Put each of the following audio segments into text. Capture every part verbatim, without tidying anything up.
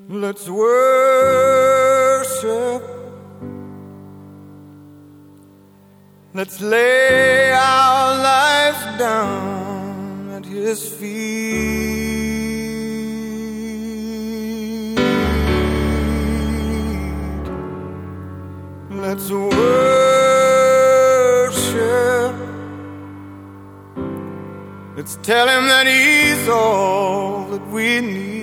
Let's worship. Let's lay our lives down at His feet. Let's worship. Let's tell Him that He's all that we need.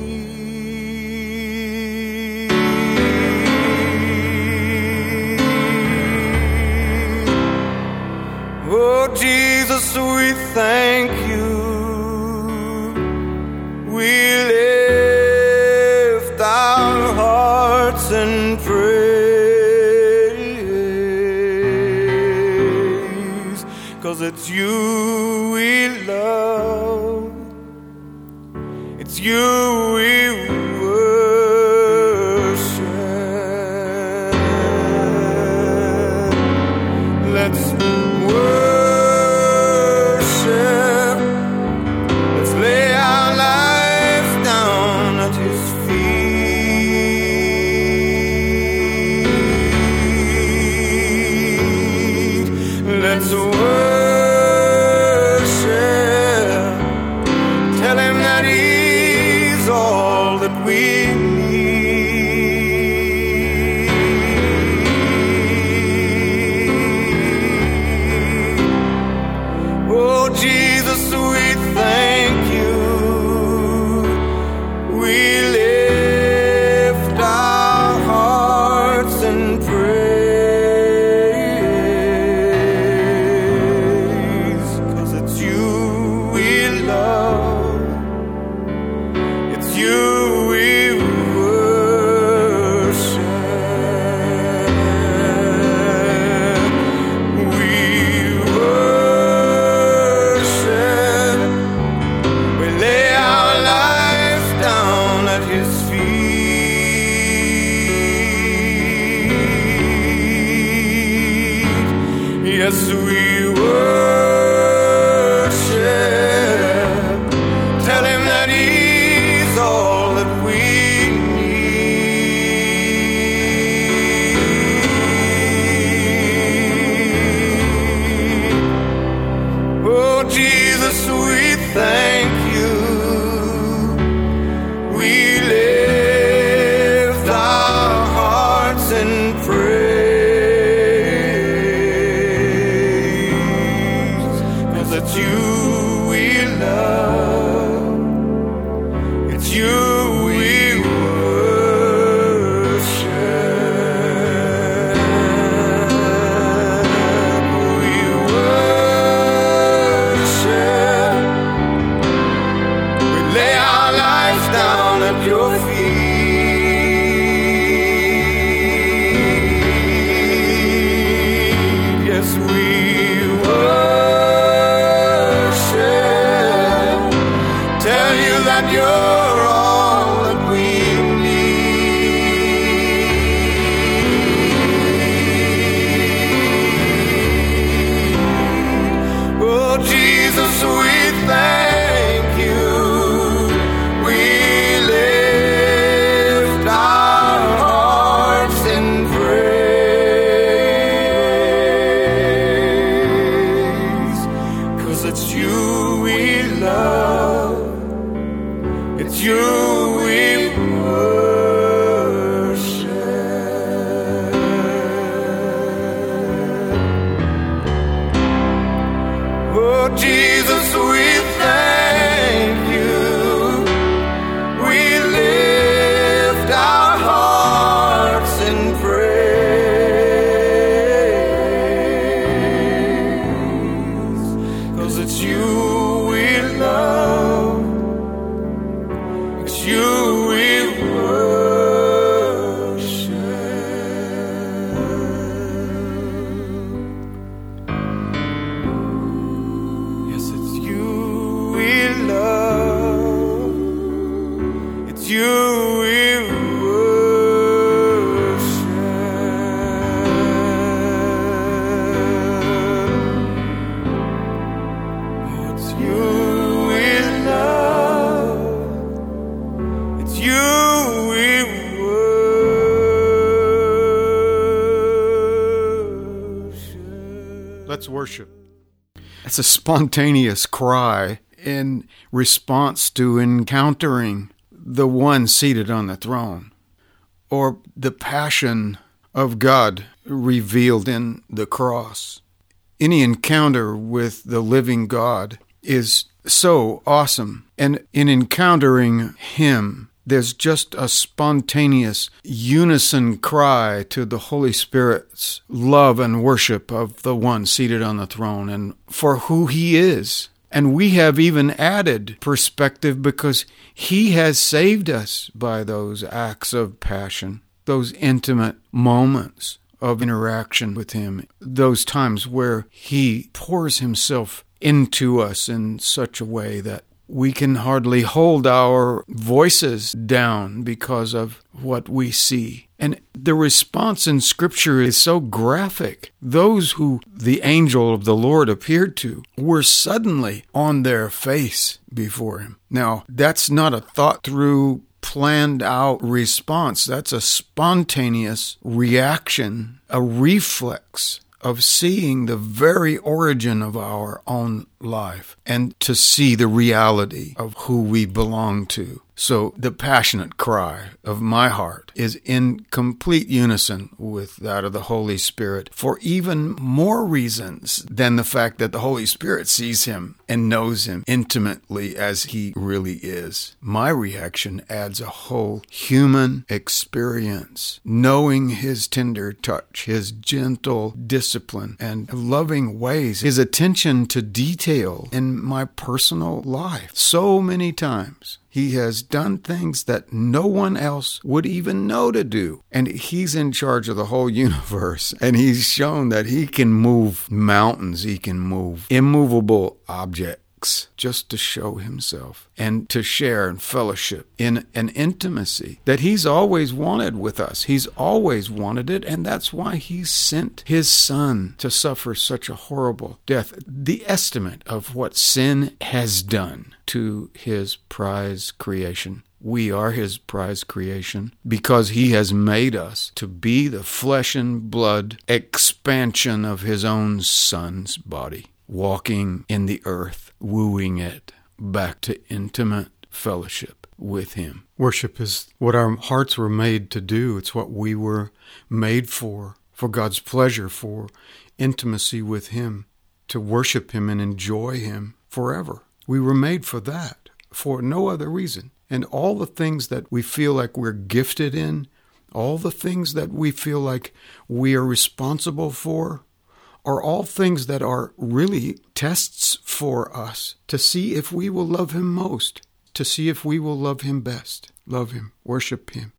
Oh, Jesus, we thank you. We lift our hearts in praise, 'cause it's you we love, it's you we worship. Let's worship. Let's lay our lives down at His feet. Let's worship. Tell Him that He's all that we Jesus, we thank you. We lift our hearts in praise, 'cause it's you we love, it's you we yes, we worship. Tell Him that He's all that we need. Oh, Jesus, we thank you. We lift our hearts in praise. It's you we love, it's you we worship. We worship. We lay our lives down at your feet. Yes, we tell you that you're all that we need. Oh, Jesus, we thank you. We lift our hearts in praise, 'cause it's you we love, it's you we worship. Oh, Jesus, we thank you. We lift our hearts in praise, 'cause it's you we love, it's you we worship. Yes, it's you we love, it's you we worship. It's you we love, it's you we worship. It's a spontaneous cry in response to encountering the one seated on the throne, or the passion of God revealed in the cross. Any encounter with the living God is so awesome, and in encountering Him, there's just a spontaneous unison cry to the Holy Spirit's love and worship of the one seated on the throne and for who He is. And we have even added perspective because He has saved us by those acts of passion, those intimate moments of interaction with Him, those times where He pours Himself into us in such a way that we can hardly hold our voices down because of what we see. And the response in Scripture is so graphic. Those who the angel of the Lord appeared to were suddenly on their face before Him. Now, that's not a thought-through, planned-out response. That's a spontaneous reaction, a reflex of seeing the very origin of our own life and to see the reality of who we belong to. So the passionate cry of my heart is in complete unison with that of the Holy Spirit for even more reasons than the fact that the Holy Spirit sees Him and knows Him intimately as He really is. My reaction adds a whole human experience, knowing His tender touch, His gentle discipline and loving ways, His attention to detail in my personal life. So many times He has done things that no one else would even know to do. And He's in charge of the whole universe. And He's shown that He can move mountains. He can move immovable objects just to show Himself and to share in fellowship in an intimacy that He's always wanted with us. He's always wanted it, and that's why He sent His Son to suffer such a horrible death. The estimate of what sin has done to His prize creation. We are His prize creation because He has made us to be the flesh and blood expansion of His own Son's body, walking in the earth, wooing it back to intimate fellowship with Him. Worship is what our hearts were made to do. It's what we were made for, for God's pleasure, for intimacy with Him, to worship Him and enjoy Him forever. We were made for that, for no other reason. And all the things that we feel like we're gifted in, all the things that we feel like we are responsible for, are all things that are really tests for us to see if we will love Him most, to see if we will love Him best, love Him, worship Him,